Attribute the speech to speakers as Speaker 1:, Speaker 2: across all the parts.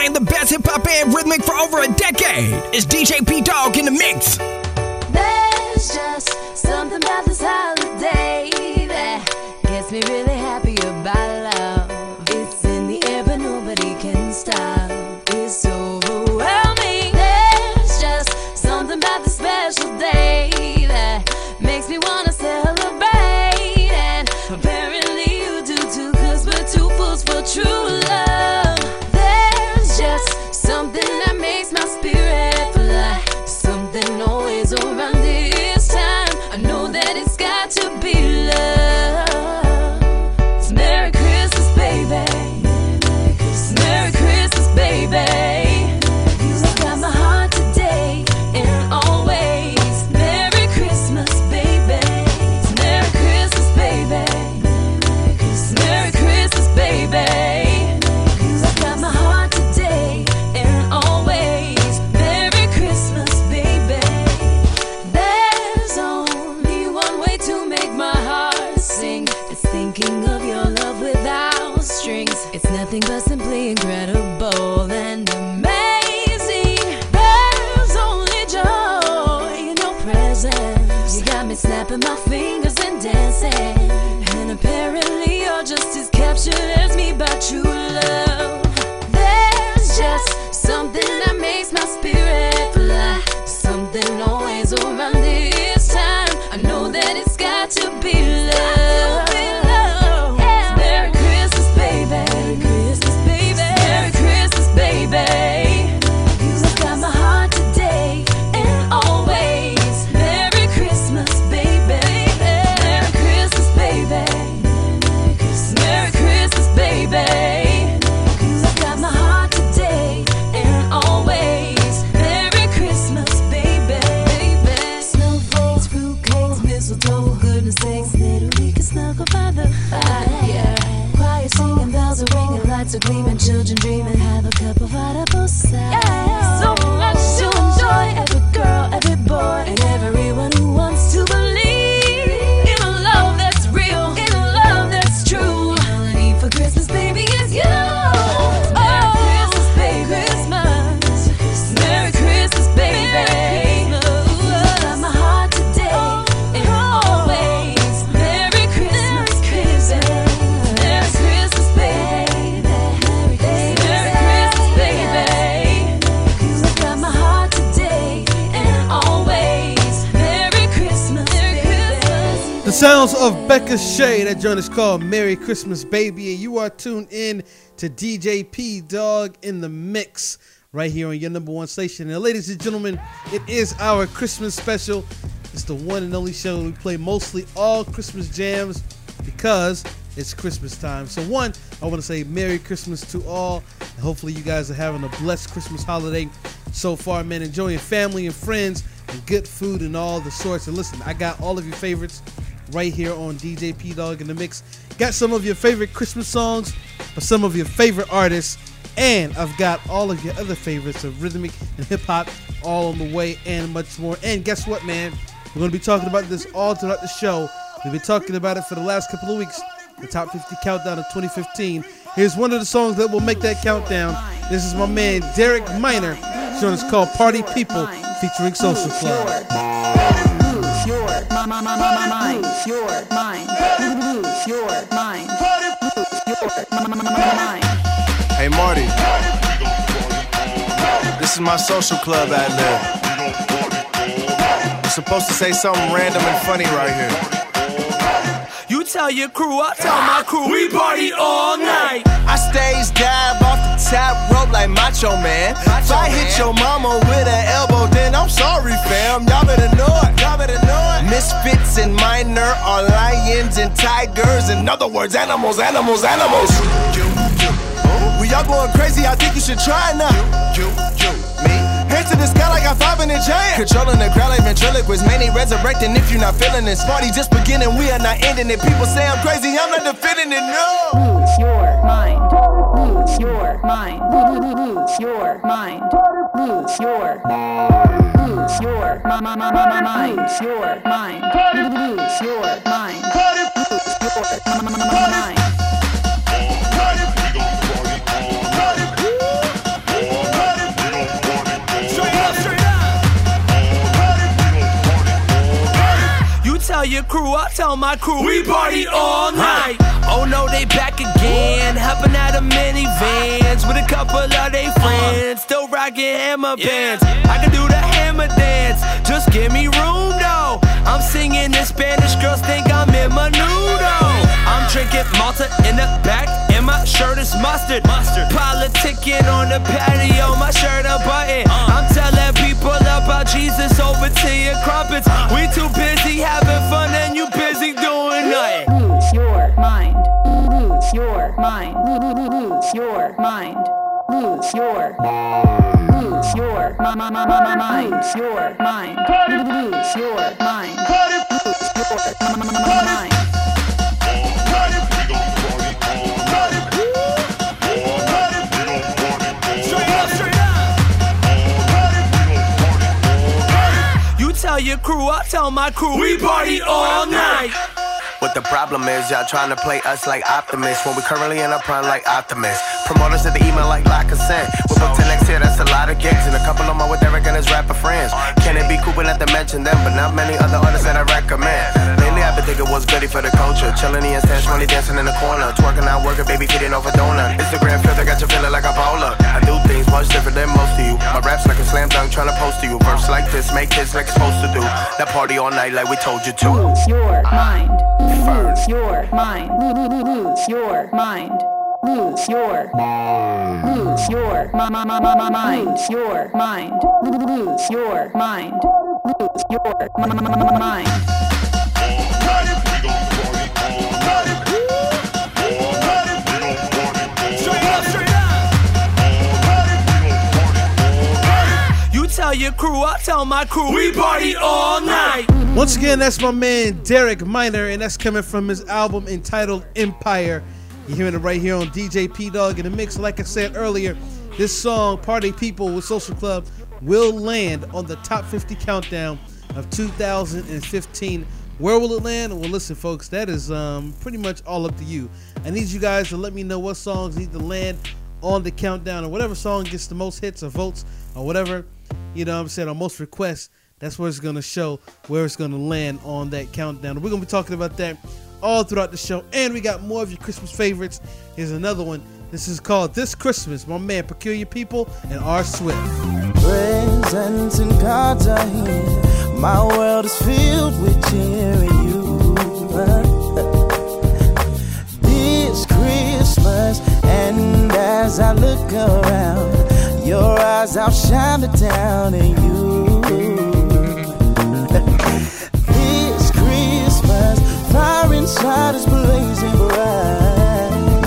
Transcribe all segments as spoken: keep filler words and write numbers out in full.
Speaker 1: playing the best hip-hop and rhythmic for over a decade. It's D J P-Dog in the mix.
Speaker 2: There's just something about this holiday that gets me really happy about love. It's in the air but nobody can stop. It's overwhelming. There's just something about this special day that makes me wanna celebrate. And apparently you do too, cause we're two fools for true love. There's just something that makes my spirit fly. Something always around this time. I know that it's got to be love. It's Merry Christmas, baby. It's Merry Christmas, baby. You got my heart today and always. Merry Christmas, baby. It's Merry Christmas, baby. It's Merry Christmas, baby. You got my heart today and always. Merry Christmas, baby. There's only one way to make my heart sing. It's thinking of your love without strings. It's nothing but simply incredible and amazing. There's only joy in your presence. You got me snapping my fingers and dancing. And apparently you're just as captured as me by true love. There's just something that makes my spirit fly. Something always around this time. I know that it's got to be love. It's Merry Christmas, baby. Christmas, baby. Merry Christmas, baby. You got my heart today and always. Merry Christmas, baby. Merry Christmas, baby. Merry Christmas, baby. You got my heart today and always. Merry Christmas, baby. Snowflakes, fruitcakes, mistletoe, goodness sakes, little we can snuggle by the fire. Choir singing, bells are ringing, lights are gleaming, children dreaming, have a cup of audible sight. So much to enjoy, every girl, every boy, and everyone who wants to believe in a love that's real, in a love that's true. All I need for Christmas, baby, is you. Merry Christmas, baby. Christmas. Merry Christmas, baby. You got my heart today and always. Merry Christmas, baby. Merry Christmas, baby. Merry Christmas, baby. You got my heart today and always. Merry Christmas, baby.
Speaker 3: The sounds of Becca Shea. That joint is called Merry Christmas, Baby. And you are tuned in to D J P-Dog in the mix right here on your number one station. And ladies and gentlemen, it is our Christmas special. It's the one and only show we play mostly all Christmas jams because it's Christmas time. So one, I want to say Merry Christmas to all. And hopefully you guys are having a blessed Christmas holiday so far, man. Enjoying family and friends and good food and all the sorts. And listen, I got all of your favorites right here on D J P-Dog in the mix. Got some of your favorite Christmas songs by some of your favorite artists. And I've got all of your other favorites of rhythmic and hip-hop all on the way and much more. And guess what, man? We're going to be talking about this all throughout the show. We've been talking about it for the last couple of weeks. The Top fifty Countdown of twenty fifteen. Here's one of the songs that will make that countdown. This is my man, Derek Minor. This one is called Party People featuring Social Club.
Speaker 4: Lose your mind, mind, mind, mind, lose your mind, lose your mind, lose your mind.
Speaker 5: Hey Marty, this is my Social Club ad lib. I'm supposed to say something random and funny right here. You tell your crew, I tell my crew, we party all night. I stays dab off the top rope like Macho Man. If I hit your mama with an elbow, then I'm sorry, fam. Y'all better know it. Y'all better know it. Misfits and minor are lions and tigers. In other words, animals, animals, animals. We all going crazy, I think you should try now. You, you, you, me. Hands to the sky like I five in the giant. Controlling the crowd like ventriloquist. Many resurrecting if you're not feeling this. Party just beginning, we are not ending it. People say I'm crazy, I'm not defending it, no.
Speaker 4: Lose your mind. Lose your mind. Lose your mind. Lose your Lose your mind. Lose your mind. Lose your mind. Lose your mind.
Speaker 5: your crew, I tell my crew, we party all night. Oh no, they back again, hopping out of minivans with a couple of they friends, still rocking hammer bands. I can do the hammer dance, just give me room though. I'm singing in Spanish, girls think I'm in Menudo. I'm drinking Malta in the back, and my shirt is mustard. Mustard. Politicking on the patio, my shirt unbuttoned. I'm telling people about Jesus over to your crumpets. We too busy having fun, and you busy doing nothing.
Speaker 4: Lose your mind. Lose your mind. Lose your mind. Lose your. Lose your mind. Lose your mind. Lose your mind. Lose your mind.
Speaker 5: Tell your crew, I tell my crew, we party all night.
Speaker 6: What the problem is, y'all trying to play us like Optimists when we currently in our prime like Optimists. Promoters at the email like lock consent. We're booked to next year, that's a lot of gigs, and a couple of them with Eric and his rapper friends. Can it be cool but not to mention them, but not many other artists that I recommend. Lately I've been thinking what's goody for the culture. Chilling in stands, money dancing in the corner. Twerking out, working, baby feeding over donut. Instagram filter got you feeling like a bowler. I do things much different than most of you. My rap's like a slam dunk trying to post to you. Verse like this, make hits like it's supposed to do. That party all night like we told you to.
Speaker 4: Lose your mind. Lose your mind. Lose your mind. Lose your. Lose your mind. Lose your mind. Lose your mind. Lose your mind.
Speaker 5: You tell your crew, I tell my crew, we party all night.
Speaker 3: Once again, that's my man Derek Minor, and that's coming from his album entitled Empire. You're hearing it right here on D J P Dog in the mix. Like I said earlier, this song, Party People with Social Club, will land on the top fifty countdown of two thousand fifteen. Where will it land? Well, listen, folks, that is um, pretty much all up to you. I need you guys to let me know what songs need to land on the countdown, or whatever song gets the most hits or votes or whatever, you know what I'm saying, or most requests. That's where it's going to show where it's going to land on that countdown. We're going to be talking about that all throughout the show. And we got more of your Christmas favorites. Here's another one. This is called This Christmas. My man, Peculiar People and R. Swift.
Speaker 7: Presents and cards are here. My world is filled with cheering you. This Christmas, and as I look around, your eyes outshine the town and you. This Christmas, fire inside is blazing bright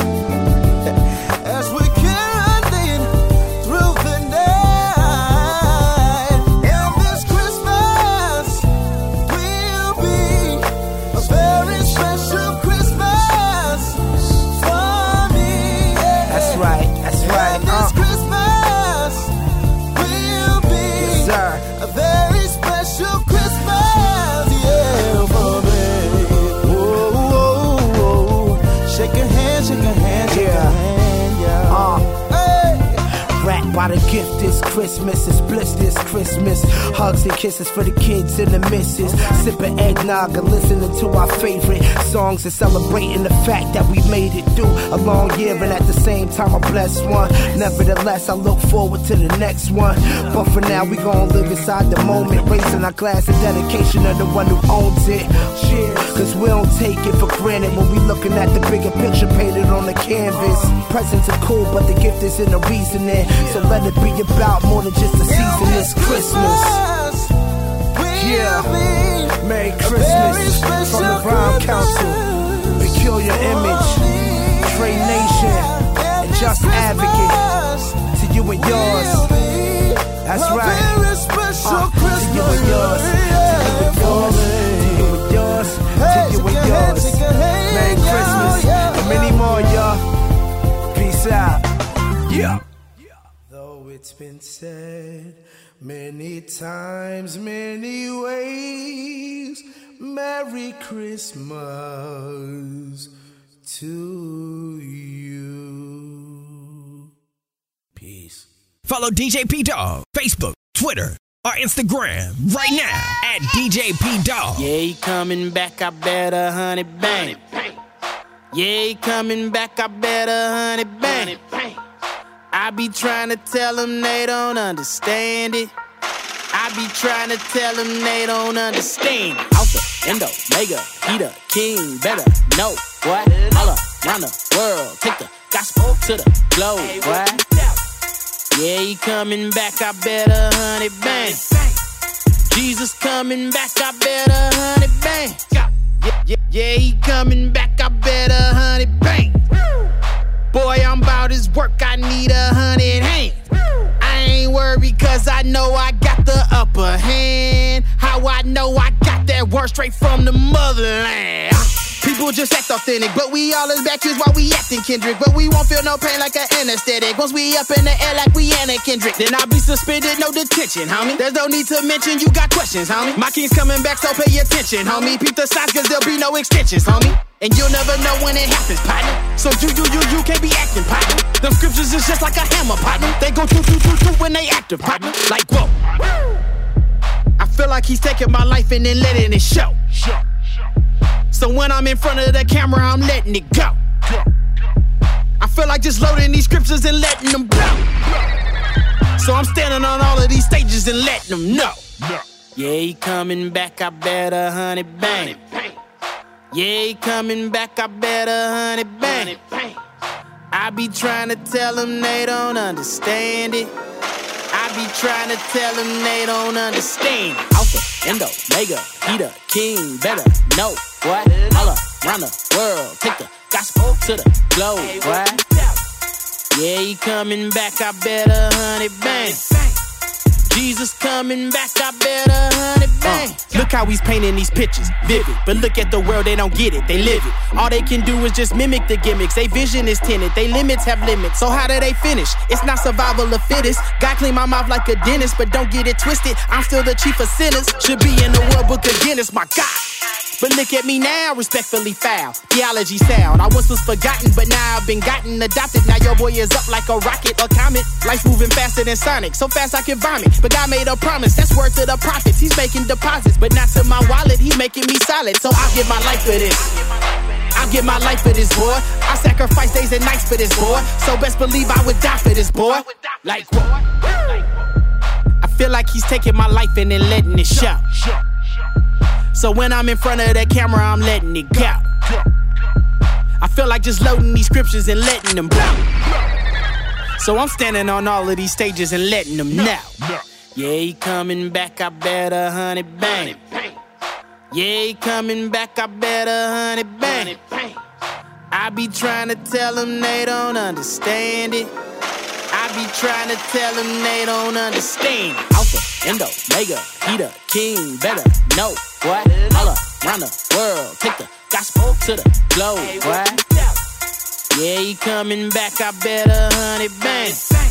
Speaker 7: as we're caroling through the night. And this Christmas will be a very special Christmas for me.
Speaker 6: That's right, that's right.
Speaker 7: And this Christmas will be yes, sir. A very special Christmas, yeah, for me. Whoa, whoa, whoa. Shake your hand, shake your hand, shake yeah. your hand, yeah. Uh.
Speaker 6: Wrapped by the gift this Christmas, it's bliss this Christmas. Hugs and kisses for the kids and the missus. Sipping eggnog and listening to our favorite songs and celebrating the fact that we made it through a long year and at the same time a blessed one. Nevertheless, I look forward to the next one. But for now, we gon' live inside the moment, raising our glass in dedication of the one who owns it. Cause we don't take it for granted when we looking at the bigger picture painted on the canvas. Presents are cool, but the gift is in the reasoning. So let it be about more than just a season. It's Christmas. Yeah, Merry Christmas from the Brown Council, Peculiar Image, Trey Nation, and Just Advocate. To you and yours. That's right. Uh, to you and yours. To you and yours. To you and yours. To you and yours. Merry Christmas and many more, y'all. Peace out. Yeah. Though it's been said many times, many ways, Merry Christmas to you. Peace.
Speaker 1: Follow D J P Dog, Facebook, Twitter, or Instagram right now at D J P Dog.
Speaker 8: Yeah, he coming back, I bet a hundred bang. Yeah, he coming back, I bet a hundred bang. I be trying to tell them they don't understand it. I be trying to tell them they don't understand it. Alpha, Endo, Mega, Peter, King, better know, boy. All around the world, take the gospel to the globe, boy. Yeah, he coming back, I bet a hundred bang. Jesus coming back, I bet a hundred bang. Yeah, yeah, yeah, he coming back, I bet a hundred bang. Boy, I'm about his work, I need a hundred hands. I ain't worried cause I know I got the upper hand. How I know I got that word straight from the motherland. People just act authentic, but we all is back while we acting Kendrick. But we won't feel no pain like an anesthetic. Once we up in the air like we Anna Kendrick, then I'll be suspended, no detention, homie. There's no need to mention you got questions, homie. My king's coming back, so pay attention, homie. Peep the signs, cause there'll be no extensions, homie. And you'll never know when it happens, partner. So you, you, you, you can't be acting, partner. Them scriptures is just like a hammer, partner. They go choo, choo, choo, choo when they active, partner. Like, whoa. I feel like he's taking my life and then letting it show. So when I'm in front of the camera, I'm letting it go. I feel like just loading these scriptures and letting them blow. So I'm standing on all of these stages and letting them know. Yeah, he coming back, I bet a hundred bang. Yeah, he coming back, I bet a hundred bang. I be trying to tell them they don't understand it. I be trying to tell them they don't understand it. Alpha, Endo, Mega, Peter, King, better know, boy. All around the world, take the gospel to the globe, boy. Yeah, he coming back, I bet a hundred bang. Jesus coming back, I bet a hundred bang. Uh, look how he's painting these pictures, vivid. But look at the world, they don't get it, they live it. All they can do is just mimic the gimmicks. They vision is tinted, they limits have limits. So how do they finish? It's not survival of fittest. God clean my mouth like a dentist, but don't get it twisted. I'm still the chief of sinners. Should be in the World Book of Guinness, my God. But look at me now, respectfully foul. Theology sound. I once was forgotten, but now I've been gotten adopted. Now your boy is up like a rocket or comet. Life's moving faster than Sonic, so fast I can vomit. But God made a promise, that's word to the prophets. He's making deposits, but not to my wallet. He's making me solid, so I'll give my life for this. I'll give my life for this boy. I sacrifice days and nights for this boy. So best believe I would die for this boy. Like what? I feel like he's taking my life and then letting it show. So when I'm in front of the camera, I'm letting it go. I feel like just loading these scriptures and letting them blow. So I'm standing on all of these stages and letting them know. Yeah, he coming back, I bet a hundred bang. Yeah, he coming back, I bet a hundred bang. I be trying to tell them they don't understand it. I be trying to tell them they don't understand it. Alpha, Endo, Mega, Peter, King, better know, boy. All around the world, take the gospel to the globe, boy. Yeah, he coming back, I bet a hundred bang.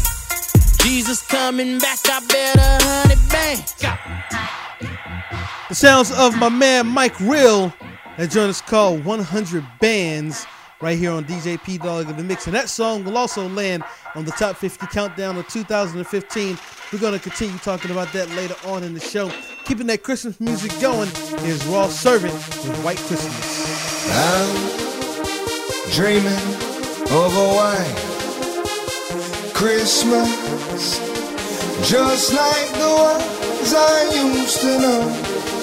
Speaker 8: Jesus coming back, I bet a hundred bang.
Speaker 3: The sounds of my man Mike Real. That joint is called one hundred Bands right here on D J P Dog in the Mix. And that song will also land on the top fifty countdown of two thousand fifteen. We're going to continue talking about that later on in the show. Keeping that Christmas music going is Raw Servant with White Christmas.
Speaker 9: I'm dreaming of a white Christmas, just like the ones I used to know.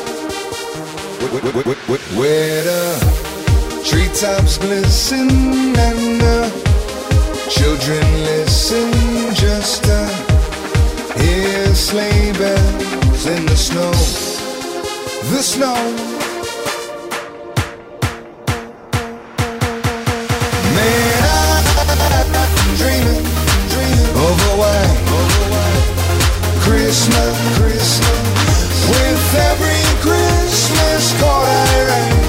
Speaker 9: Where the treetops glisten and the children listen just to hear sleigh bells in the snow, the snow. Man, I'm dreaming, dreaming of a white Christmas, Christmas, with every Christmas card I write.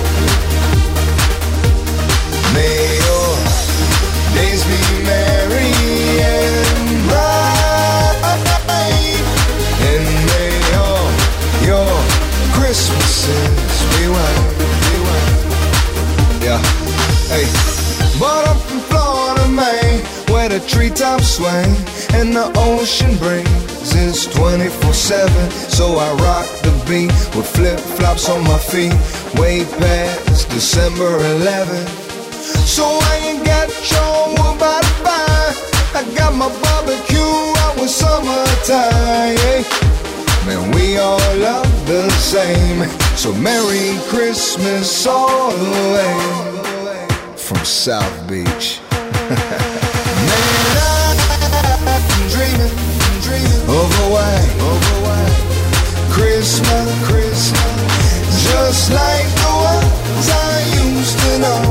Speaker 9: May your days be merry and bright, and may all your Christmases be white, be white. Yeah, hey, but I'm from Florida, man, where the treetops swing and the ocean brings cause it's twenty-four seven. So I rock the beat with flip-flops on my feet, way past December eleventh. So I ain't got your wood by the fire, I got my barbecue out with summertime, yeah. Man, we all love the same, so Merry Christmas all the way from South Beach. Man, I'm dreaming, dreaming of a white, of a white Christmas, Christmas, just like the ones I used to know,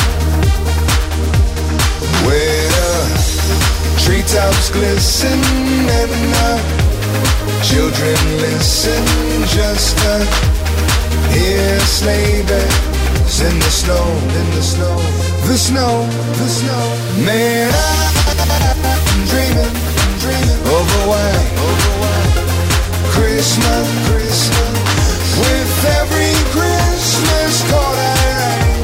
Speaker 9: where the treetops glisten and the children listen just to hear sleigh bells in the snow, in the snow, the snow, the snow. Man, I'm dreaming, dreaming of a white, of a white Christmas, Christmas, with every Christmas card I write.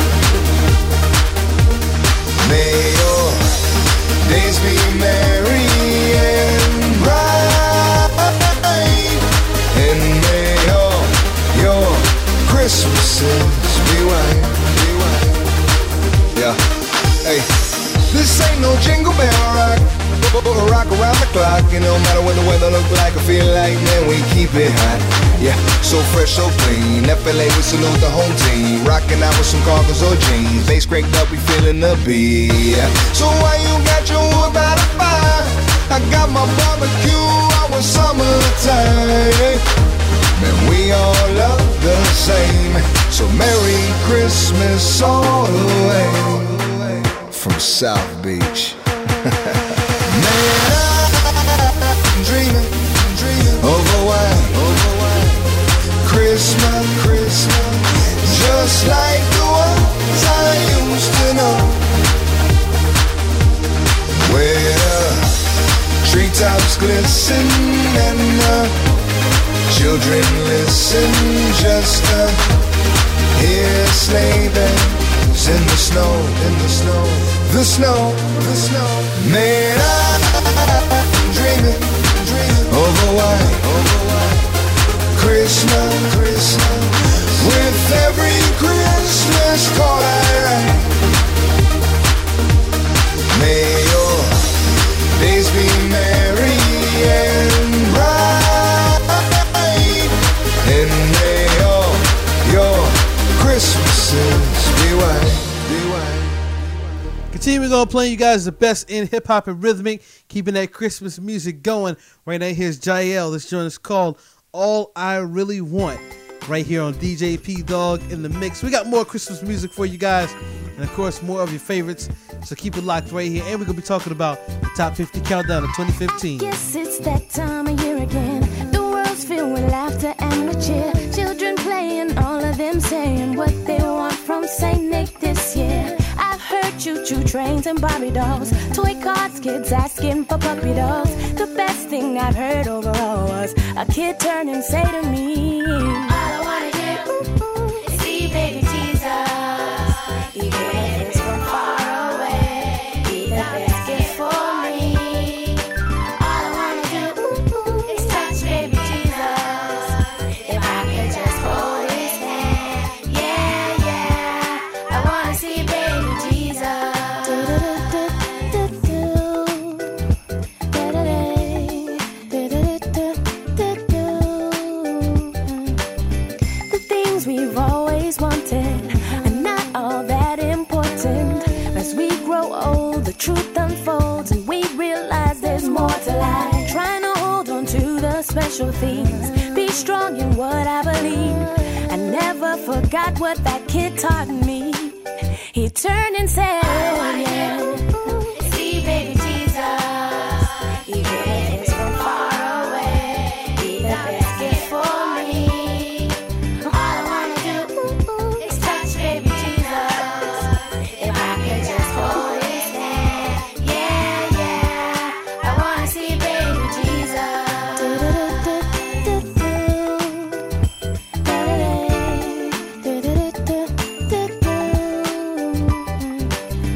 Speaker 9: May your days be merry and bright, and may all your Christmases be white, be white. Yeah, hey, this ain't no jingle bell rock, rock around the clock. And no matter what the weather look like, I feel like, man, we keep it hot. Yeah, so fresh, so clean. F L A, we salute the home team. Rocking out with some cargos or jeans. Bass cranked up, we feeling the beat. Yeah. So why you got your wood by the fire? I got my barbecue out with summertime. Man, we all love the same, so Merry Christmas all the way from South Beach. Man, I'm dreaming, dreaming of a white, of a white Christmas, Christmas, just like the ones I used to know, where the treetops glisten and the children listen just to hear sleigh bells in the snow, in the snow, the snow, the snow. Man, I'm dreaming, dreaming of a white, of a white Christmas, Christmas, with every Christmas card I write. May your days be merry and bright, and may all your Christmases be white, be white.
Speaker 3: Continuing on playing you guys the best in hip hop and rhythmic, keeping that Christmas music going. Right now, here's Jael. This joint is called All I Really Want. Right here on D J P Dog in the Mix. We got more Christmas music for you guys, and of course, more of your favorites. So keep it locked right here. And we're gonna be talking about the top fifty countdown of twenty fifteen.
Speaker 10: Yes, it's that time of year again. The world's filled with laughter and with cheer. Children playing, all of them saying what they want from Saint Nick this year. I've heard choo-choo trains and Barbie dolls, toy cars, kids asking for puppy dogs. The best thing I've heard overall was a kid turn and say to me, all I wanna do is see baby Jesus, even if it's from far away, be the best gift for me. All I wanna do is touch baby Jesus, if I could just hold his hand. Yeah, yeah, I wanna see baby Jesus. The things we've always wanted are not all that important. As we grow old, the truth unfolds and we realize there's more to life. Trying to hold on to the special things, be strong in what I believe. I never forgot what that kid taught me. He turned and said, yeah, see baby Jesus, even if it's from far away, be the best gift for me. All I wanna do is touch baby Jesus, if I could just hold his hand. Yeah, yeah, I wanna see baby Jesus.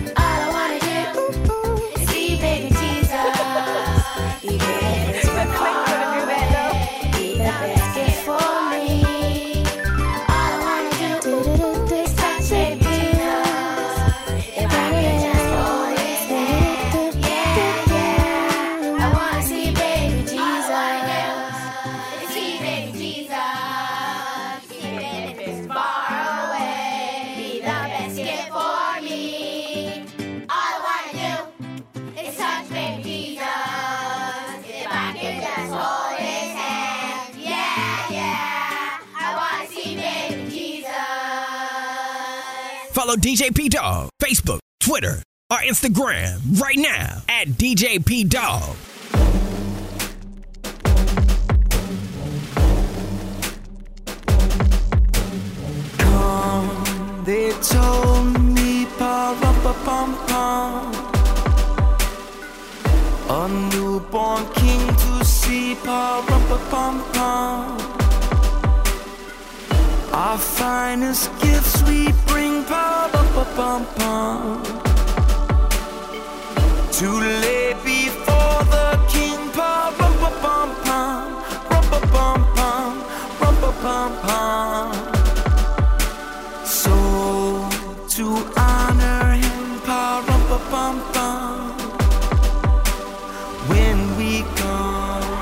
Speaker 1: Follow D J P Dog, Facebook, Twitter, or Instagram right now at D J P Dog.
Speaker 5: Come, they told me, pa-rum-pa-pum-pum, a newborn king to see, pa-rum-pa-pum-pum. Our finest gifts we bring, pa-rum-pa-pum-pum, to lay before the king, pa-rum-pa-pum-pum, rum-pa-pum-pum, rum-pa-pum-pum. So to honor him, pa-rum-pa-pum-pum, when we come.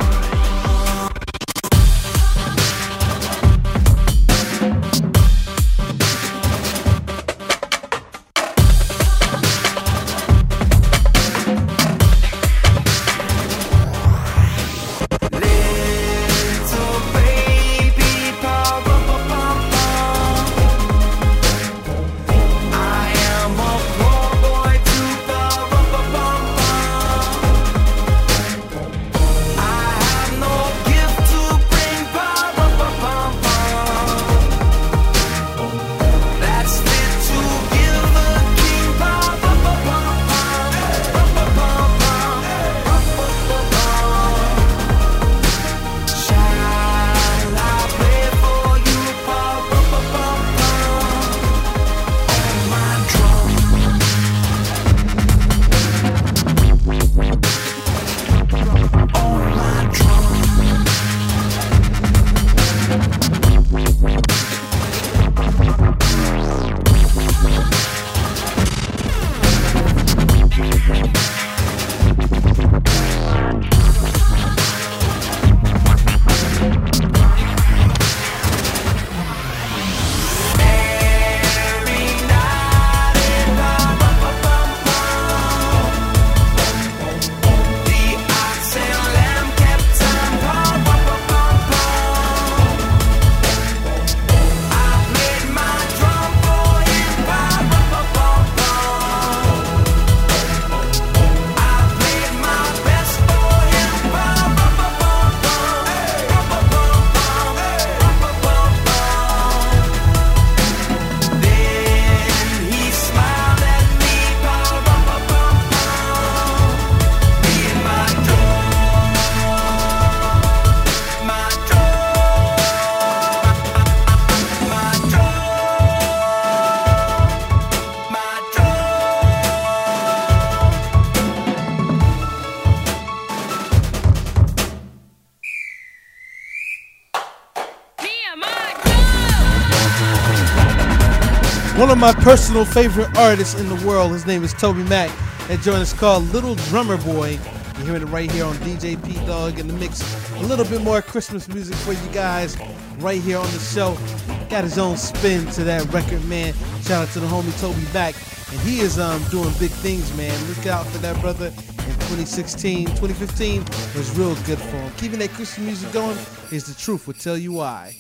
Speaker 3: One of my personal favorite artists in the world, his name is Toby Mac. That joint is called Little Drummer Boy. You're hearing it right here on D J P Dog in the Mix. A little bit more Christmas music for you guys right here on the show. Got his own spin to that record, man. Shout out to the homie Toby Mac. And he is um doing big things, man. Look out for that brother. In twenty sixteen, twenty fifteen was real good for him. Keeping that Christmas music going is the truth. We'll tell you why.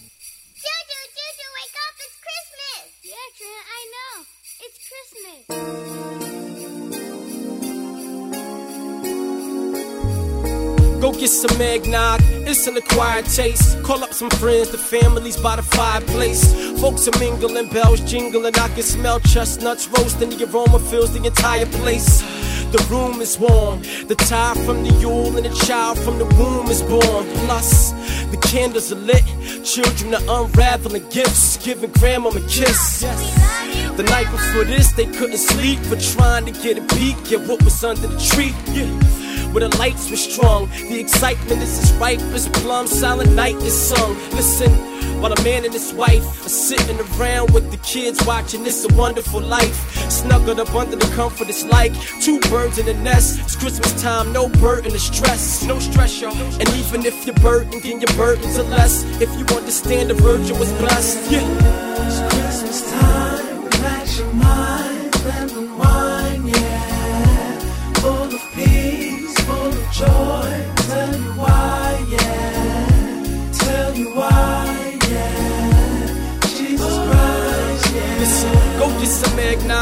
Speaker 11: Go get some eggnog, it's an acquired taste. Call up some friends, the family's by the fireplace. Folks are mingling, bells jingling, I can smell chestnuts roasting. The aroma fills the entire place. The room is warm, the tie from the Yule and the child from the womb is born. Plus, the candles are lit, children are unraveling gifts, giving grandma a kiss. The night before this, they couldn't sleep, but trying to get a peek at what was under the tree. Yeah. Where the lights were strong, the excitement is as ripe as plum. Silent night is sung. Listen, while a man and his wife are sitting around with the kids watching It's a Wonderful Life. Snuggled up under the comfort, it's like two birds in a nest. It's Christmas time, no burden or stress. No stress, y'all. And even if you're burdened, then your burdens are less. If you understand the virgin was blessed, yeah.
Speaker 5: It's Christmas time, relax your mind and unwind, yeah. Full of peace, full of joy. Tell you why, yeah. Tell you why, yeah. Jesus Christ, yeah.
Speaker 11: Listen, go get some egg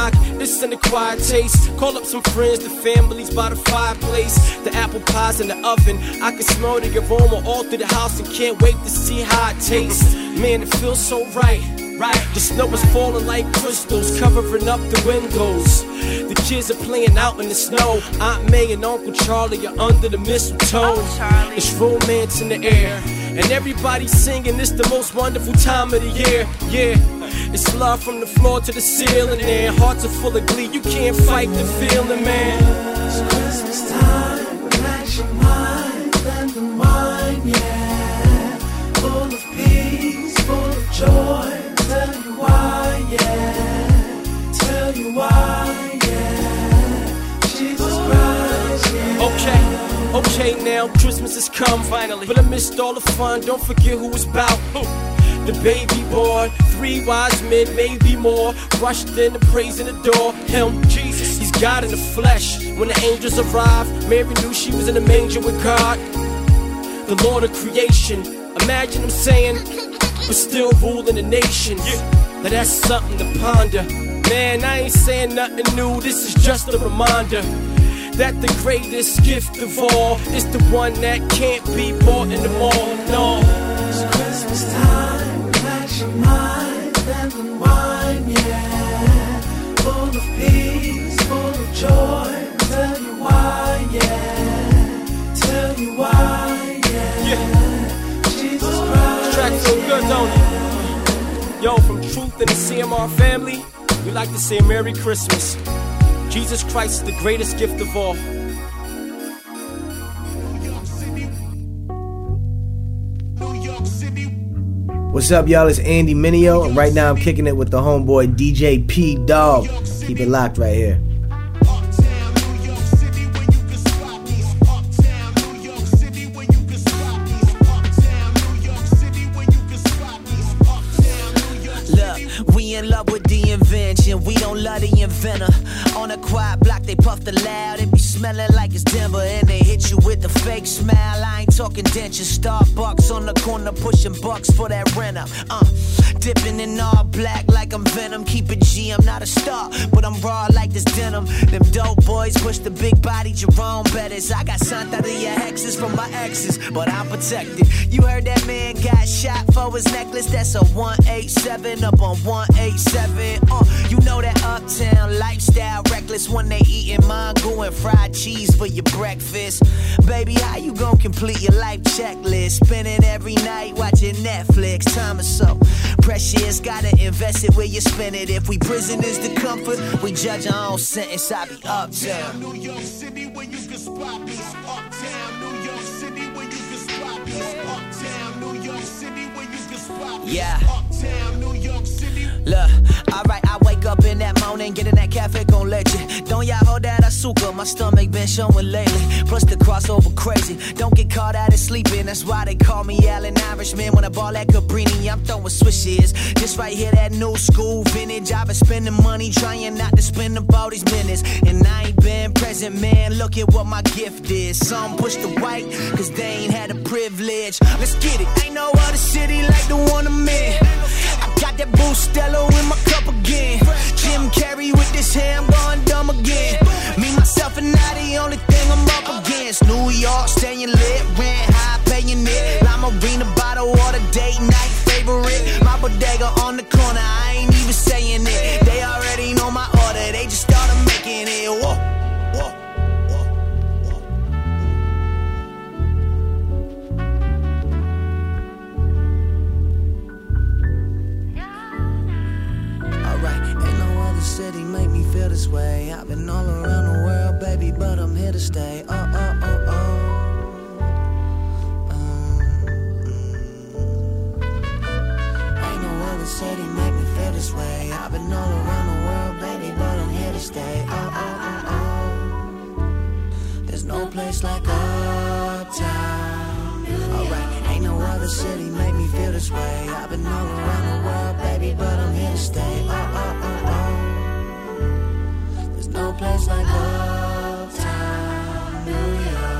Speaker 11: knock, it's an acquired taste. Call up some friends, the families by the fireplace. The apple pies in the oven, I can smell the aroma all through the house and can't wait to see how it tastes. Man, it feels so right. Right, the snow is falling like crystals, covering up the windows. The kids are playing out in the snow. Aunt May and Uncle Charlie are under the mistletoe. It's romance in the air, and everybody's singing. It's the most wonderful time of the year. Yeah, it's love from the floor to the ceiling. There, hearts are full of glee. You can't fight the feeling, man.
Speaker 12: It's Christmas time. Relax your mind and the wine, yeah. Full of peace, full of joy. Tell you why, yeah. Tell you why, yeah. Jesus Christ, yeah.
Speaker 11: Okay, okay, now Christmas has come finally, but I missed all the fun. Don't forget who it's about. The baby boy, three wise men, maybe more, rushed in and praising the door. Him, Jesus, he's God in the flesh. When the angels arrived, Mary knew she was in the manger with God, the Lord of creation. Imagine him saying, but still ruling the nation. Now that's something to ponder. Man, I ain't saying nothing new. This is just a reminder that the greatest gift of all is the one that can't be bought in the mall. No.
Speaker 12: It's Christmas time. Relax your mind and the wine, yeah. Full of peace, full of joy. Tell you why, yeah. Tell you why, yeah.
Speaker 11: Yeah.
Speaker 12: Jesus Christ.
Speaker 11: This track so good, don't it? Yo, from Truth and the C M R family, we like to say Merry Christmas. Jesus Christ is the greatest gift of all.
Speaker 13: What's up, y'all? It's Andy Mineo, and right now I'm kicking it with the homeboy D J P Dog. Keep it locked right here.
Speaker 14: In love with the invention, we don't love the inventor. On a quiet block, they puff the loud. It be smelling like it's Denver, and they hit you with the fake smile. I ain't talking dentures, Starbucks on the corner, pushing bucks for that renter. Uh, dipping in all black like I'm Venom. Keep it G, I'm not a star, but I'm raw like this denim. Them dope boys push the big body Jerome Bettis. I got Santa de hexes from my exes, but I'm protected. You heard that man got shot for his necklace? That's a one eighty-seven up on one eighty-seven. Uh, you know that uptown lifestyle reckless when they eating mango and fried cheese for your breakfast. Baby, how you gon' complete your life checklist? Spending every night watching Netflix. Time is so precious, gotta invest it where you spend it. If we prisoners to comfort, we judge our own sentence. I be uptown.
Speaker 12: New York City where you can spot me. Uptown, New York City where you can spot me. Uptown, New York City where you can spot me.
Speaker 14: Yeah.
Speaker 12: Uptown, New York City.
Speaker 14: Look, alright, I wake up in that morning, get in that cafe con leche. Don't y'all hold that azúcar, my stomach been showing lately. Plus the crossover crazy, don't get caught out of sleeping. That's why they call me Allen Irishman. When I ball at Cabrini, I'm throwing swishes. This right here, that new school vintage. I've been spending money trying not to spend up all these minutes. And I ain't been present, man, look at what my gift is. Some push the white, cause they ain't had a privilege. Let's get it, ain't no other city like the one I'm in. I got that Bustelo in my cup again. Jim Carrey with this hair, I'm going dumb again. Me, myself, and I, the only thing I'm up against. New York, staying lit, rent high, paying it. Lima Arena, bottle water, date night favorite. My bodega on the corner, I ain't even saying it. They already know my order, they just started making it. Whoa, whoa. City make me feel this way. I've been all around the world, baby, but I'm here to stay. Oh, oh, oh, oh. Um, mm. Ain't no other city make me feel this way. I've been all around the world, baby, but I'm here to stay. Oh, oh, oh, oh. There's no place like Uptown. Alright, ain't no other city make me feel this way. I've been all around the world, baby, but I'm here to stay. Oh, oh, oh, oh. No place like Uptown, New York.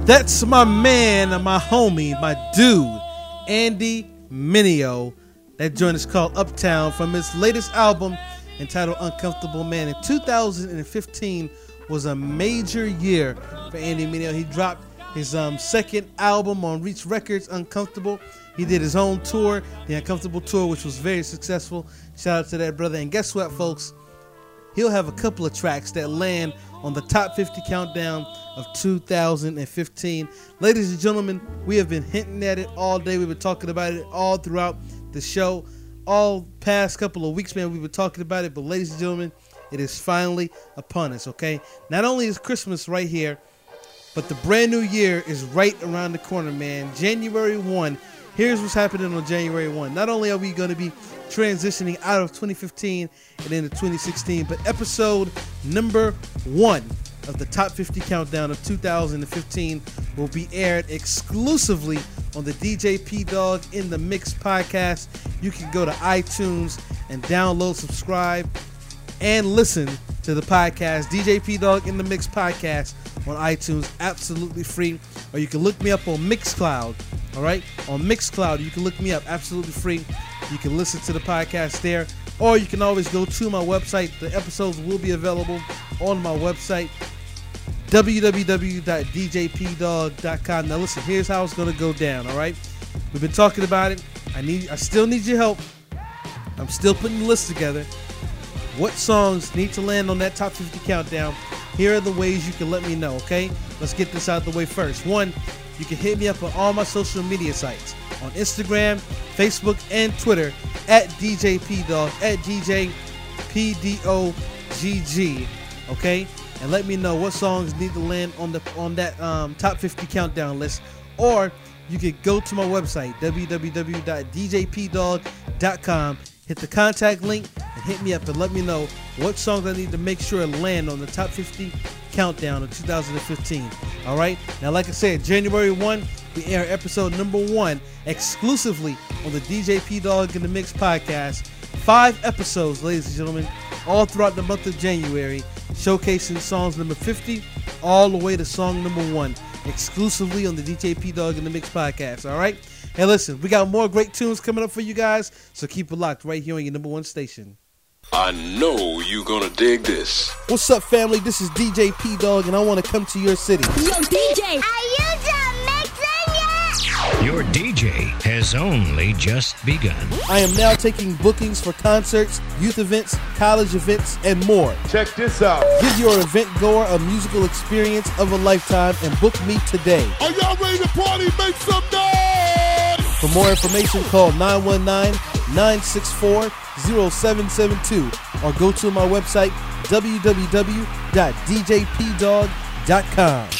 Speaker 3: That's my man, my homie, my dude, Andy Mineo. That joint is called Uptown from his latest album entitled Uncomfortable Man. In two thousand fifteen was a major year for Andy Mineo. He dropped his um, second album on Reach Records, Uncomfortable. He did his own tour, the Uncomfortable Tour, which was very successful. Shout out to that brother. And guess what, folks? He'll have a couple of tracks that land on the top fifty countdown of two thousand fifteen. Ladies and gentlemen, we have been hinting at it all day. We've been talking about it all throughout the show. All past couple of weeks, man, we've been talking about it. But ladies and gentlemen, it is finally upon us, okay? Not only is Christmas right here, but the brand new year is right around the corner, man. January first. Here's what's happening on January first. Not only are we going to be transitioning out of twenty fifteen and into twenty sixteen, but episode number one of the Top fifty Countdown of two thousand fifteen will be aired exclusively on the D J P Dog in the Mix podcast. You can go to iTunes and download, subscribe, and listen to the podcast, D J P Dog in the Mix podcast on iTunes, absolutely free. Or you can look me up on Mixcloud. All right, on Mixcloud, you can look me up, absolutely free. You can listen to the podcast there, or you can always go to my website. The episodes will be available on my website, w w w dot d j p dog dot com. Now listen, here's how it's gonna go down. All right, we've been talking about it. I need, I still need your help. I'm still putting the list together. What songs need to land on that top fifty countdown? Here are the ways you can let me know. Okay, let's get this out of the way first. One, you can hit me up on all my social media sites, on Instagram, Facebook, and Twitter at D J P Dog, at D J P D O G G, okay? And let me know what songs need to land on the on that um, top fifty countdown list. Or you can go to my website, w w w dot d j p dog dot com, hit the contact link, and hit me up and let me know what songs I need to make sure land on the top fifty countdown of two thousand fifteen. All right, now like I said, January first we air episode number one exclusively on the D J P Dog in the Mix podcast. Five episodes, ladies and gentlemen, all throughout the month of January, showcasing songs number fifty all the way to song number one, exclusively on the D J P Dog in the Mix podcast. All right, hey, listen, we got more great tunes coming up for you guys, so keep it locked right here on your number one station.
Speaker 15: I know you gonna dig this.
Speaker 3: What's up, family? This is D J P Dog, and I want to come to your city.
Speaker 10: Yo, D J,
Speaker 16: are you done mixing yet?
Speaker 1: Your D J has only just begun.
Speaker 3: I am now taking bookings for concerts, youth events, college events, and more.
Speaker 17: Check this out.
Speaker 3: Give your event goer a musical experience of a lifetime and book me today.
Speaker 17: Are y'all ready to party? Make some noise!
Speaker 3: For more information, call nine one nine, nine six four, zero seven seven two or go to my website, w w w dot d j p dog dot com.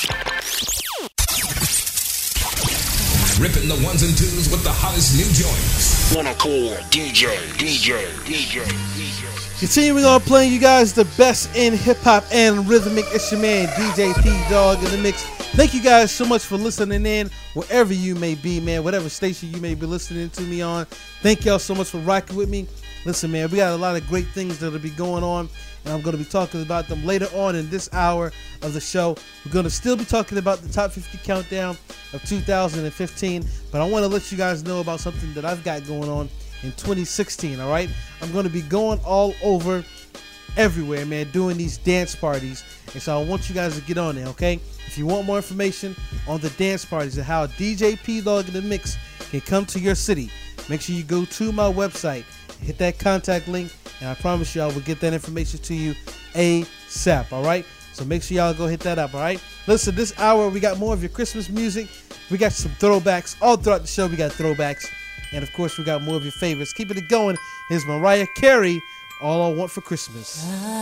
Speaker 1: Ripping the ones and twos with the hottest new joints.
Speaker 15: Wanna call D J, D J, D J, D J.
Speaker 3: Continuing on playing you guys the best in hip-hop and rhythmic. It's your man, D J P Dog in the Mix. Thank you guys so much for listening in, wherever you may be, man, whatever station you may be listening to me on. Thank y'all so much for rocking with me. Listen, man, we got a lot of great things that'll be going on, and I'm going to be talking about them later on in this hour of the show. We're going to still be talking about the top fifty countdown of two thousand fifteen, but I want to let you guys know about something that I've got going on in twenty sixteen, all right? I'm going to be going all over everywhere, man, doing these dance parties, and so I want you guys to get on there, okay? If you want more information on the dance parties and how D J P Dog in the Mix can come to your city, make sure you go to my website, hit that contact link, and I promise you I will get that information to you ASAP, all right? So make sure y'all go hit that up, all right? Listen, this hour we got more of your Christmas music. We got some throwbacks. All throughout the show we got throwbacks. And of course we got more of your favorites. Keeping it going, here's Mariah Carey, All I Want for Christmas.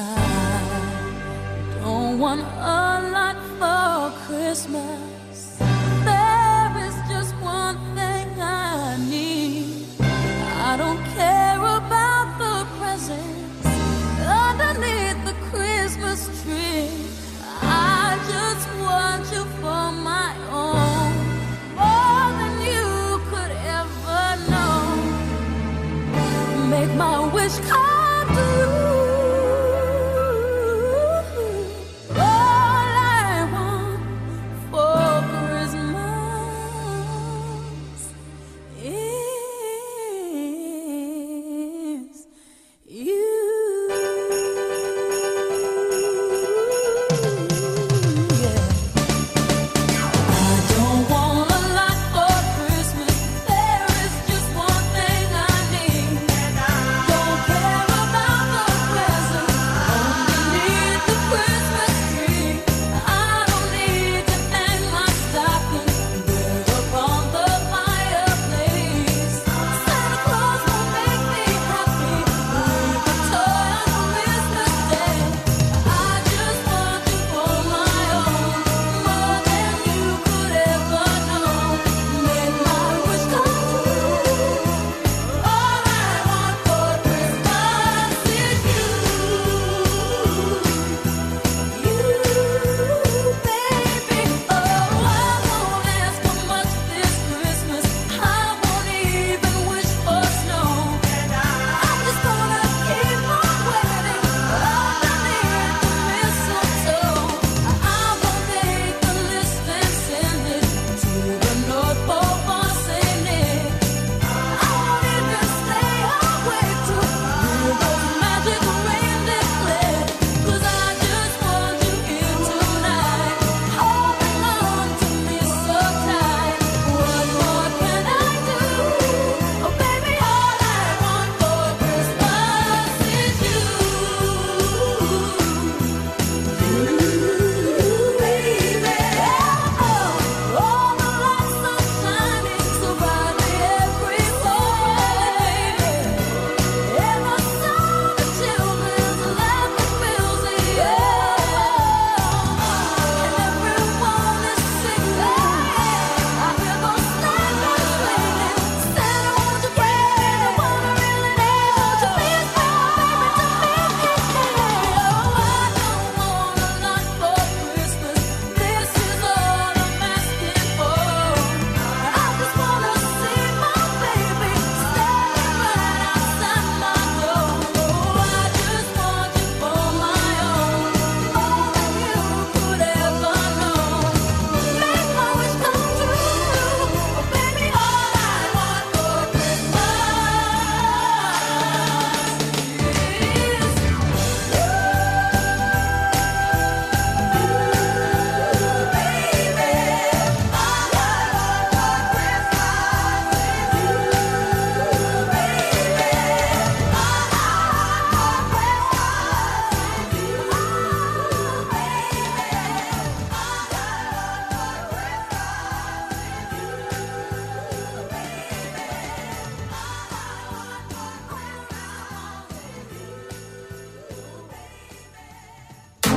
Speaker 2: I don't want a lot for Christmas. There is just one thing I need. I don't care about the presents underneath the Christmas tree. I just want you for my own, more than you could ever know. Make my wish come true. All I want for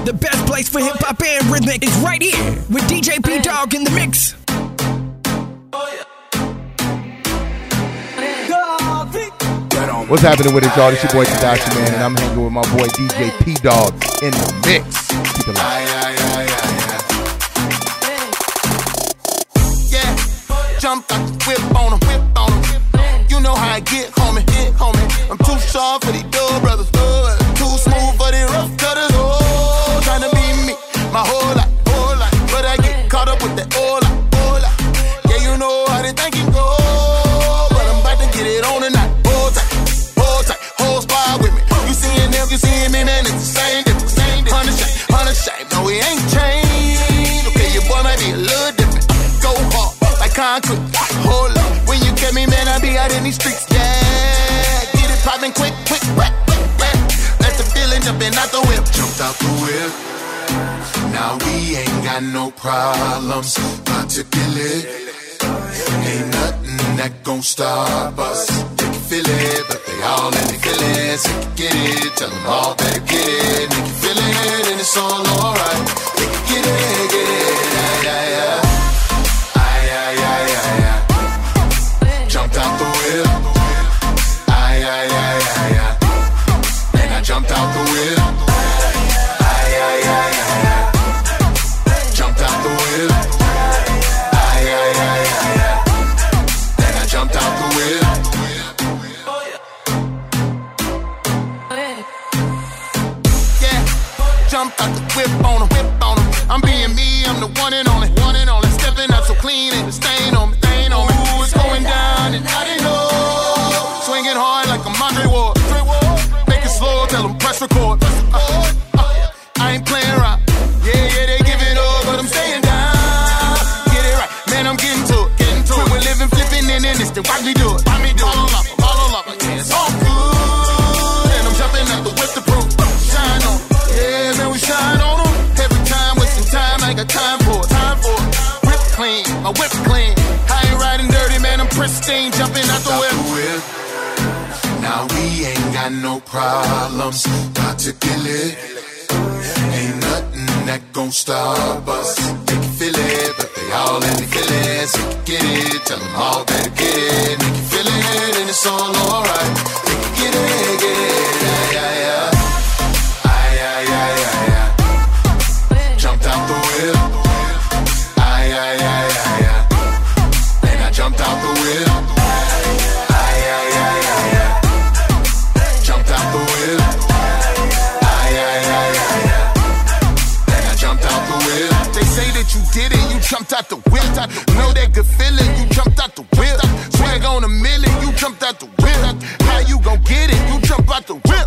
Speaker 1: The best place for hip hop and rhythmic is right here with D J P Dog in the mix.
Speaker 17: What's happening with it, y'all? It's your boy Tadashi, man, and I'm hanging with my boy D J P Dog in the mix. Keep it live.
Speaker 5: Yeah, jump out the whip on him, whip on him. You know how I get, homie, get, homie. I'm too sharp for these dub brothers, too smooth for the rough cutters. Oh, trying to be me, my whole life, whole life. But I get caught up with that all life, all life. Yeah, you know how they think it go, but I'm about to get it on tonight. Hold tight, hold tight, whole squad with me. You seeing them, you seeing me, man, it's the same difference, same difference. Hundred shame, hundred shame, no, we ain't changed. Okay, your boy might be a little different. Go hard, like concrete, hold up. When you get me, man, I be out in these streets, yeah. Get it poppin' quick, quick, quick, quick, quick. Let the feeling jumpin' out the whip.
Speaker 9: Jumped out the whip. Now we ain't got no problems. About to kill it. Ain't nothing that gon' stop us. They can feel it, but they all in the feelings. They can get it, tell them all better get it. They can feel it, and it's all alright. They can get it, get it, yeah, yeah, yeah. Aye, aye, aye, aye, aye. Jumped out the whip. Aye, aye, aye, aye, aye. And I jumped out the whip. Aye, aye, aye, aye, aye. Jumped out the whip. Aye, aye, aye, aye, aye. And I jumped out the whip.
Speaker 5: Yeah, jumped out the whip on him, whip on him. I'm being me, I'm the one and only, one and only. Stepping up so clean, ain't a stain on me, stain on me. Ooh, it's going down and I didn't know. Swinging hard like a Mondre Ward. Make it slow, tell them press record. Uh, uh, I ain't playing around. Yeah, yeah, they give it all, but I'm staying down. Get it right, man, I'm getting to it, getting to it. We're living, flipping in an instant. Watch me do it, watch me do it. All up, all up, yeah, it's all good. And I'm jumping out the whip to prove. Shine on, yeah, man, we shine on them. Every time, wasting time, I ain't got time for it, time for it. Whip clean, my whip clean. I ain't riding dirty, man, I'm pristine, jumping out the whip.
Speaker 9: Now we ain't got no problems. Got to kill it. Ain't nothing that gon' stop us. They can feel it, but they all in the feelings. They can get it, tell them all better get it. They can feel it, and it's all alright. They can get it, get it, yeah, yeah, yeah. Aye, aye, aye, aye, aye. Jumped out the whip. Aye, aye, aye, aye, aye. And I jumped out the whip. Aye, aye, aye, aye, aye. Jumped out the whip. Aye, aye, aye, aye, aye. And I jumped out the whip.
Speaker 5: They say that you did it, you jumped out the whip. Know that good feeling, you jumped out the whip. Swag on a million, you jumped out the whip. How you gon' get it? You jump out the whip.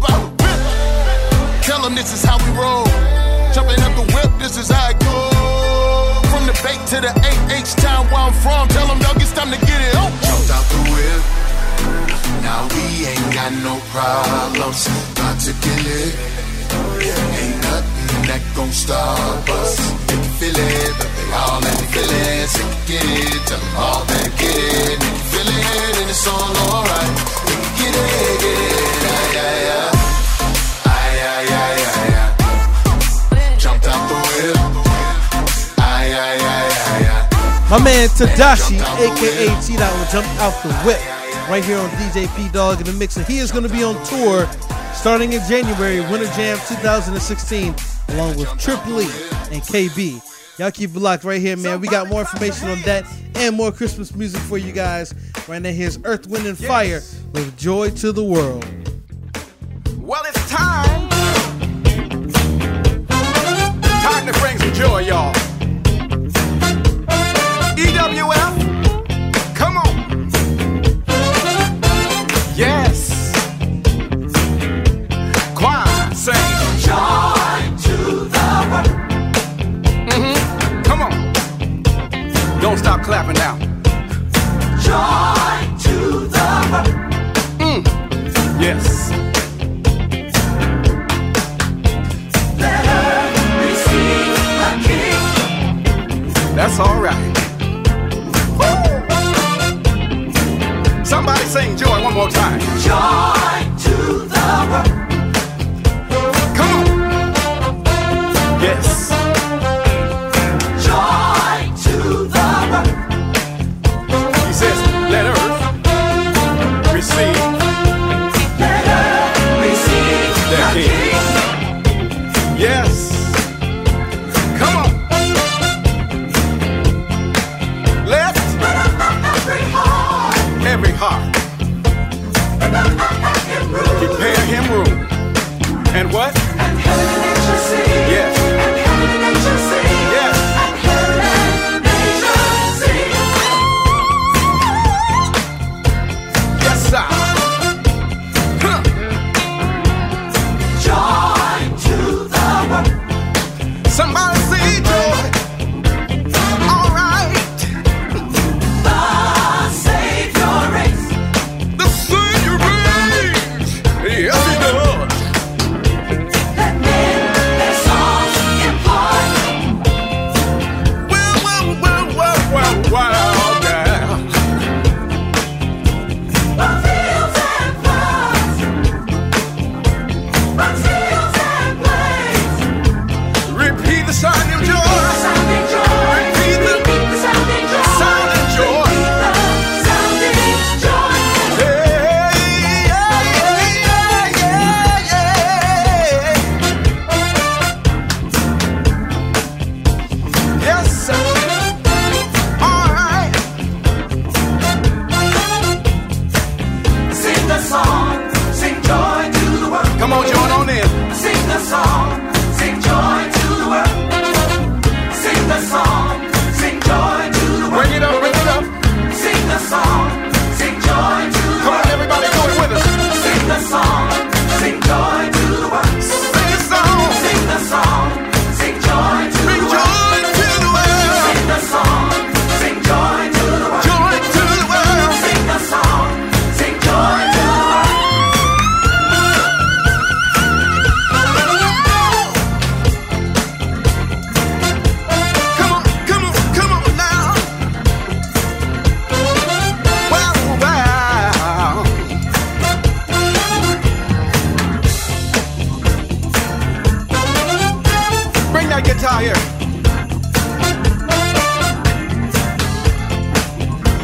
Speaker 5: Tell them this is how we roll. Jumping out the whip, this is how it goes. From the bait to the eight H town where I'm from. Tell them, dog, it's time to get it on.
Speaker 9: Jumped out the whip. Now we ain't got no problems. Got to kill it. Ain't nothing that gon' stop us. They can feel it, but they all in the feelings. They can get it, tell them all better get it. They can feel it, and it's all alright. They can get it, get it, yeah, yeah, yeah. Aye, aye, aye, aye, aye. Jumped out the whip. Aye, aye, aye, aye, aye.
Speaker 3: My man Tadashi, aka T-Dot, will jump out the whip right here on D J P Dog in the mix. And he is going to be on tour starting in January, Winter Jam twenty sixteen, along with Triple E and K B. Y'all keep it locked right here, man. We got more information on that and more Christmas music for you guys. Right now, here's Earth, Wind, and Fire with Joy to the World.
Speaker 18: Well, it's time. Time to bring some joy, y'all. E W F, come on. Yes. Choir, sing. Joy to the world. Mm-hmm. Come on. Don't stop clapping now. Joy to the world. Mm. Yes. Let earth receive a king. That's all right. Woo! Somebody sing joy one more time. Joy to the world. Come on.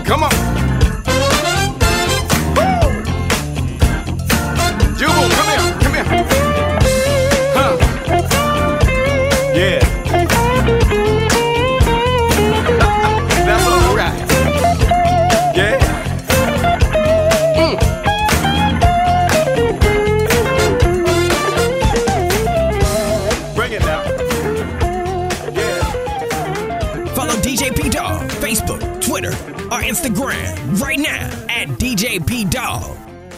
Speaker 18: Come on. Jubal, come here, come here. Huh. Yeah. That's all right. Yeah. Mm. Bring it now. Yeah.
Speaker 1: Follow D J P Dog, Facebook, Twitter, or Instagram right now at D J P Dog.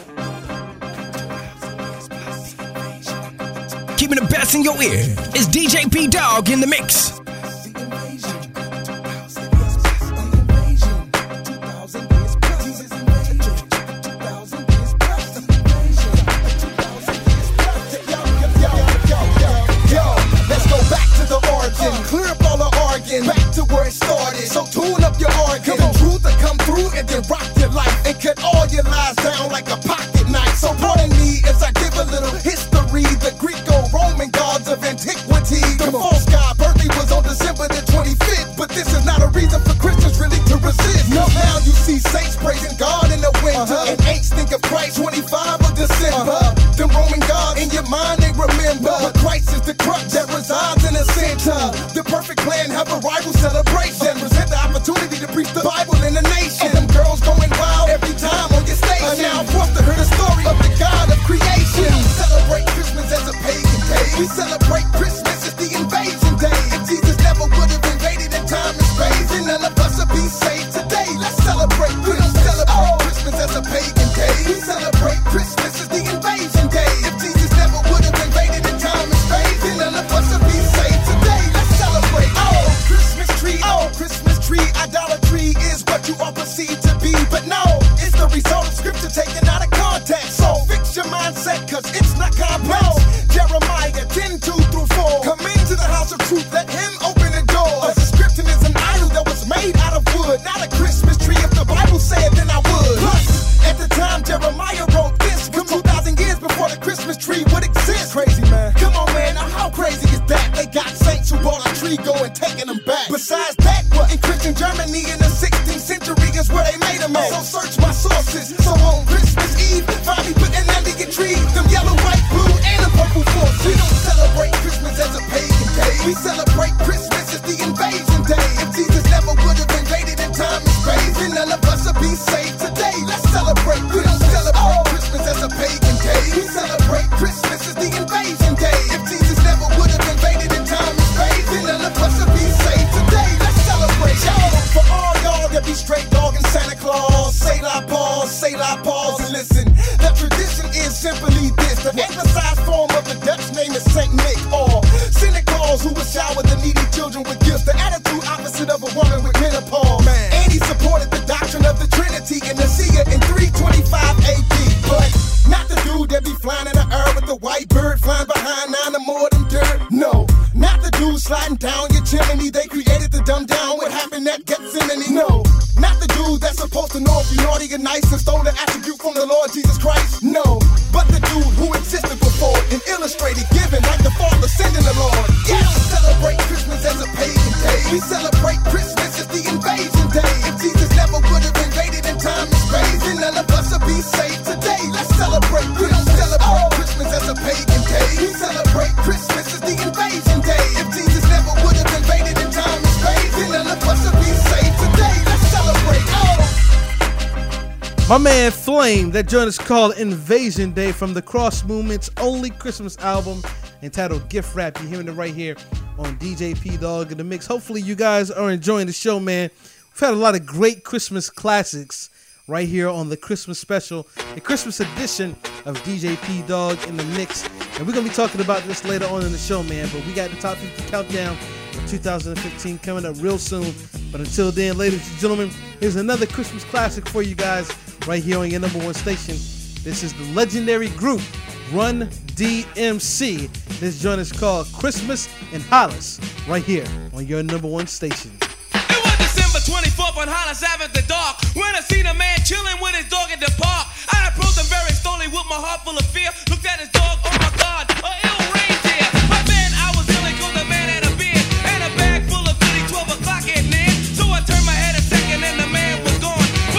Speaker 1: Keeping the best in your ear is D J P Dog in the mix.
Speaker 7: Clear up all the organs, back to where it started. So tune up your organs. The truth will come through and then rock your life and cut all your lies down like a pocket knife. So pardon me as I give a little history. The Greco-Roman gods of antiquity. The false god birthday was on December the twenty-fifth, but this is not a reason for Christians really to resist. No, now you see saints praising God in the winter, uh-huh. and ain'ts think of Christ twenty-five of December. Uh-huh. The Roman gods in your mind they remember, but Christ is the crux that resides in the center. The perfect plan, have a rival celebration. Present the opportunity to preach the Bible in the nation. Them girls going wild every time on your station. Now I'm forced to hear the story of the God of creation. We don't celebrate Christmas as a pagan day. We celebrate Christmas as the invasion day. If Jesus never would have invaded in time and space, then none of us would be saved today. Let's celebrate. We don't celebrate Christmas as a pagan day. We celebrate Christmas as the invasion day. If Jesus never would have invaded in time and space, then none of us would be saved today. Let's celebrate. Oh, Christmas tree, oh, Christmas tree. Idolatry is what you all perceive to be, but no, it's the result of scripture taken out of context. So fix your mindset, cause it's not complex. Jeremiah ten, two through four. Come into the house of truth, let him open the door. A subscription is an idol that was made out of wood, not a Christmas tree. If the Bible said, then I would. Plus, at the time Jeremiah wrote this, was two thousand years before the Christmas tree would exist. Crazy, man. Come on, man, now how crazy is that? They got saints who bought a tree, going taking them back. Besides that, what in Christian Germany in the sixteenth century is where they made them at. So search my sources. So on Christmas Eve, find me putting under your tree, them yellow, white, blue, and the purple forces. We don't celebrate Christmas as a pagan day. We celebrate Christmas as the invasion day. If Jesus never would have invaded in time and space, then none of us would be saved today. Let's celebrate. We don't celebrate Christmas as a pagan day. We celebrate Christmas as the invasion day. If Jesus never would have invaded in time and space, then none of us would be saved today. Let's celebrate. Y'all, for all y'all that be straight dog and Santa Claus, say la pause, say la pause, and listen. The tradition is simply this: the anglicized form of the Dutch name is Saint Nick, or Santa Claus, who would shower the needy children with gifts. The attitude opposite of a woman with menopause. Man. And he supported the doctrine of the Trinity in Nicaea in three twenty-five A D. But not the dude that be flying in the air with the white bird flying behind nine or more than dirt. No, not the dude sliding down your chimney. They created the dumb down. What happened at Gethsemane? No, not the dude that's supposed to know if you're naughty or nice and stole the attribute from the Lord Jesus Christ. No, but the dude who existed before and illustrated giving like the Father sending the Lord. Yes, we celebrate Christmas as a pagan day. We celebrate Christmas as the invasion day. If Jesus never would have invaded in time and space, then none of us would be saved today. Let's celebrate. We don't celebrate Christmas as a pagan day. We celebrate Christmas as the invasion day. If Jesus never would have invaded in time and space, then none of us would be saved today. Let's celebrate. Oh.
Speaker 3: My man Flame, that joint is called Invasion Day from the Cross Movement's only Christmas album entitled Gift Wrap. You're hearing it right here on D J P Dog in the Mix. Hopefully you guys are enjoying the show, man. We've had a lot of great Christmas classics right here on the Christmas special, the Christmas edition of D J P Dog in the Mix. And we're going to be talking about this later on in the show, man. But we got the top fifty countdown for two thousand fifteen coming up real soon. But until then, ladies and gentlemen, here's another Christmas classic for you guys right here on your number one station. This is the legendary group Run D M C. This joint is called Christmas in Hollis right here on your number one station.
Speaker 19: It was December twenty-fourth on Hollis Ave at the dark when I seen a man chilling with his dog at the park. I approached him very slowly with my heart full of fear. Looked at his dog, oh my God, a ill reindeer. But then I was ill because the man had a beard and a bag full of goodies, twelve o'clock at night. So I turned my head a second and the man was gone.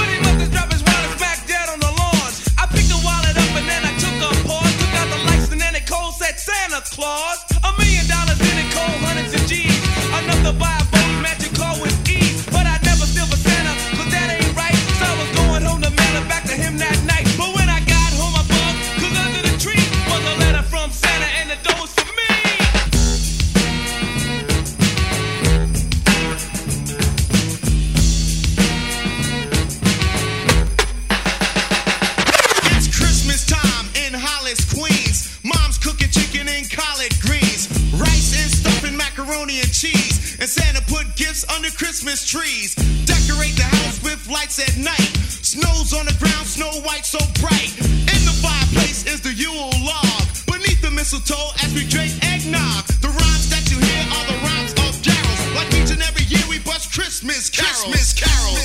Speaker 20: G's. And Santa put gifts under Christmas trees. Decorate the house with lights at night. Snow's on the ground, snow white so bright. In the fireplace is the Yule log. Beneath the mistletoe as we drink eggnog. The rhymes that you hear are the rhymes of carols. Like each and every year we bust Christmas carols. Christmas carols.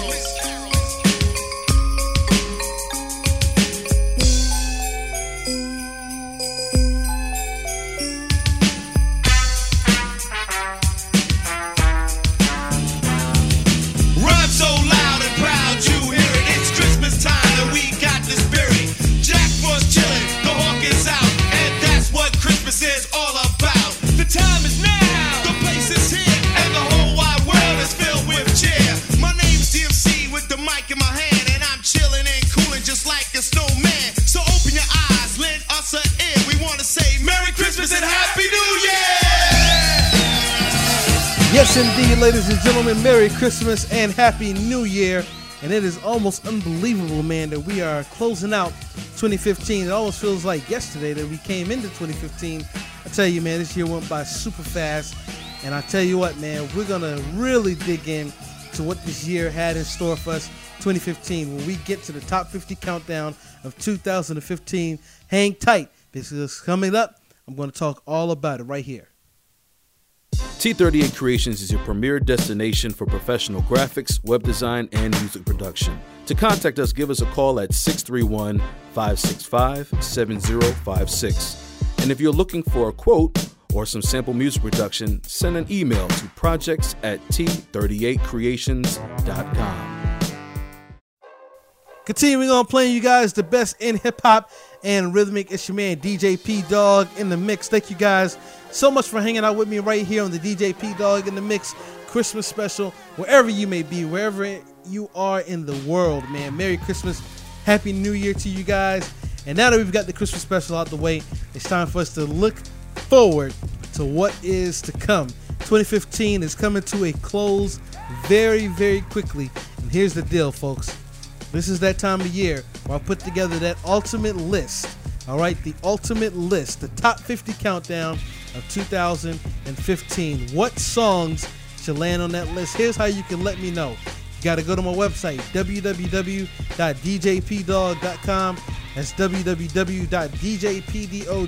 Speaker 20: Rhyme so loud and proud you hear it. It's Christmas time and we got the spirit. Jack Frost chillin', the hawk is out, and that's what Christmas is all about. The time is now, the place is here, and the whole wide world is filled with cheer. My name's D M C with the mic in my hand, and I'm chillin' and coolin' just like a snowman. So open your eyes, lend us an ear. We wanna say Merry Christmas and Happy New Year!
Speaker 3: Yes, indeed, ladies and gentlemen, Merry Christmas and Happy New Year. And it is almost unbelievable, man, that we are closing out twenty fifteen. It almost feels like yesterday that we came into twenty fifteen. I tell you, man, this year went by super fast. And I tell you what, man, we're going to really dig in to what this year had in store for us, twenty fifteen. When we get to the top fifty countdown of two thousand fifteen, hang tight, because coming up, I'm going to talk all about it right here.
Speaker 21: T thirty-eight Creations is your premier destination for professional graphics, web design, and music production. To contact us, give us a call at six three one, five six five, seven zero five six. And if you're looking for a quote or some sample music production, send an email to projects at t thirty-eight creations dot com.
Speaker 3: Continuing on playing you guys the best in hip-hop and rhythmic. It's your man D J P Dog in the mix. Thank you guys so much for hanging out with me right here on the D J P Dog in the Mix Christmas special. Wherever you may be, wherever you are in the world, man, Merry Christmas, Happy New Year to you guys. And now that we've got the Christmas special out the way, it's time for us to look forward to what is to come. twenty fifteen is coming to a close very, very quickly. And here's the deal, folks. This is that time of year where I put together that ultimate list. All right, the ultimate list, the top fifty countdown of two thousand fifteen. What songs should land on that list? Here's how you can let me know. You got to go to my website, w w w dot d j p dog dot com. That's w w w dot d j p dog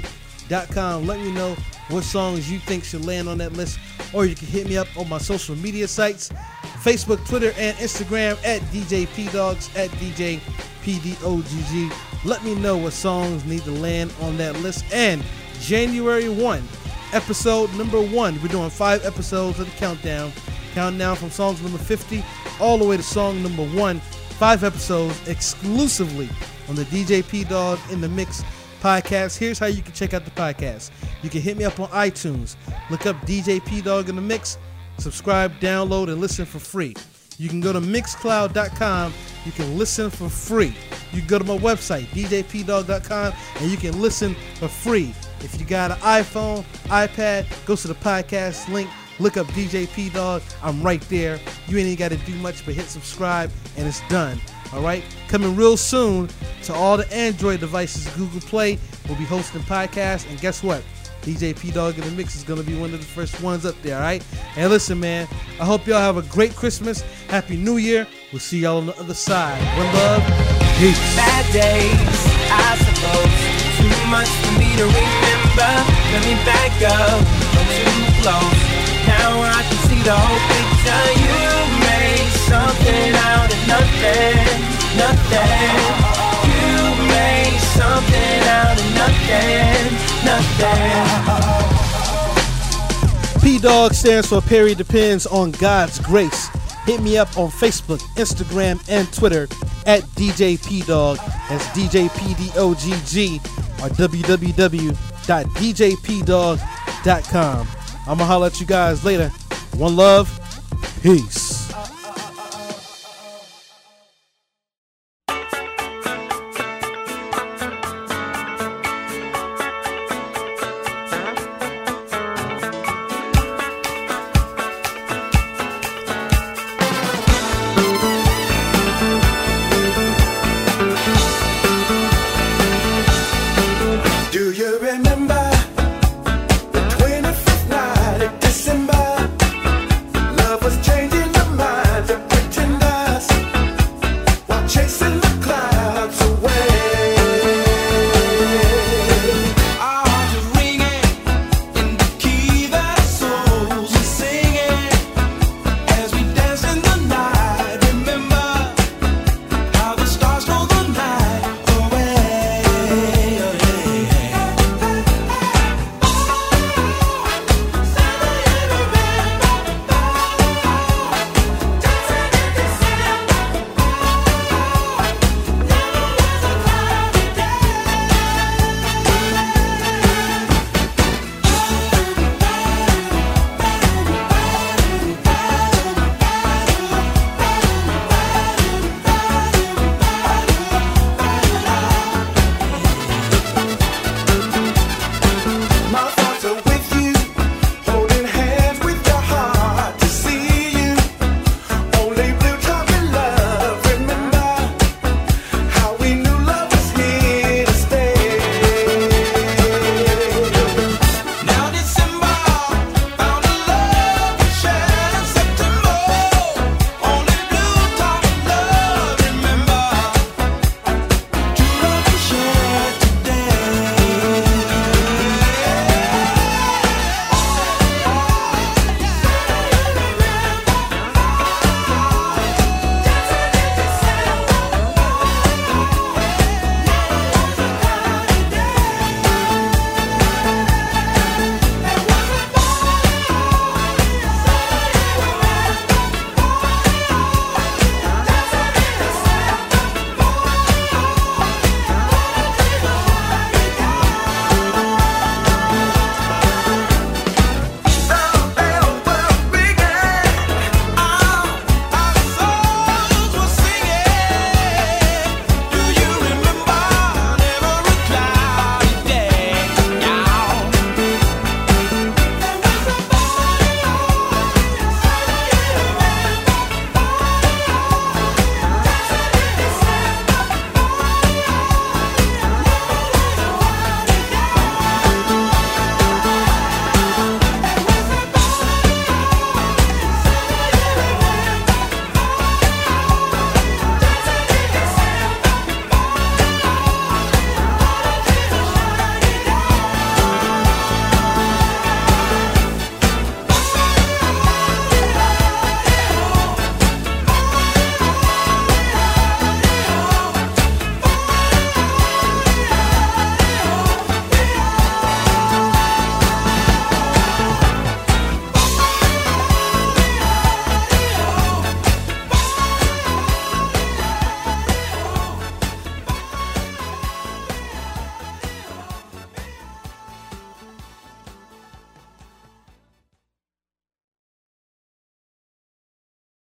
Speaker 3: dot com. Let me know what songs you think should land on that list. Or you can hit me up on my social media sites, Facebook, Twitter, and Instagram at D J P Dogs, at D J P D O G G. Let me know what songs need to land on that list. And January first, episode number one. We're doing five episodes of the countdown. Countdown from songs number fifty all the way to song number one. Five episodes exclusively on the D J P Dog in the Mix podcast. Here's how you can check out the podcast. You can hit me up on iTunes. Look up D J P Dog in the Mix. Subscribe, download, and listen for free. You can go to mixcloud dot com. You can listen for free. You can go to my website, d j p dog dot com, and you can listen for free. If you got an iPhone, iPad, go to the podcast link. Look up D J P Dog. I'm right there. You ain't even got to do much but hit subscribe, and it's done. All right? Coming real soon to all the Android devices, Google Play will be hosting podcasts. And guess what? D J P Dog in the Mix is going to be one of the first ones up there, all right? And listen, man, I hope y'all have a great Christmas. Happy New Year. We'll see y'all on the other side. One love. Peace.
Speaker 22: Bad days, I suppose. Too much for me to remember. Let me back up. I'm too close. Now I can see the whole picture. You made something out of nothing. Nothing. You made something out of nothing. Nothing.
Speaker 3: P-Dog stands for Perry Depends on God's Grace. Hit me up on Facebook, Instagram, and Twitter at D J P Dog. That's D J P D O G G, or w w w dot d j p dog dot com. I'm going to holler at you guys later. One love. Peace.